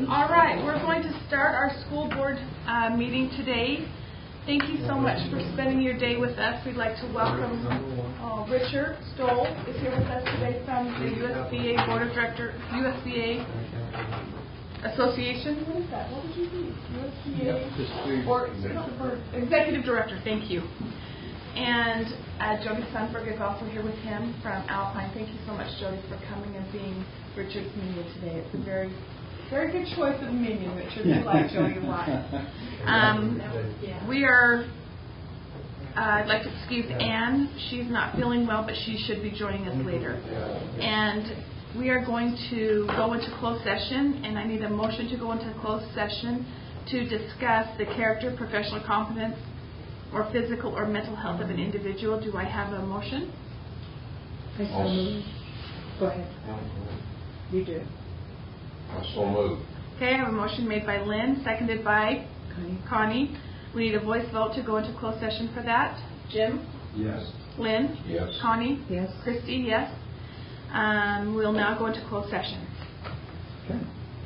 All right, we're going to start our school board meeting today. Thank you so much for spending your day with us. We'd like to welcome Richard Stoll is here with us today from the USBA Board of Directors, USBA Association. What is that? What would you be? USBA Board Executive Director. Thank you. And Jody Sundberg is also here with him from Alpine. Thank you so much, Jody, for coming and being Richard's minion today. It's a very, very good choice of minion, Richard. We like Jody a lot. I'd like to excuse Anne. She's not feeling well, but she should be joining us later. And we are going to go into closed session, and I need a motion to go into closed session to discuss the character, professional competence, or physical or mental health of an individual. Do I have a motion? I so move. Go ahead. You do. I so move. Okay, I have a motion made by Lynn, seconded by Connie. We need a voice vote to go into closed session for that. Jim? Yes. Lynn? Yes. Connie? Yes. Christy? Yes. We'll now go into closed session. Okay.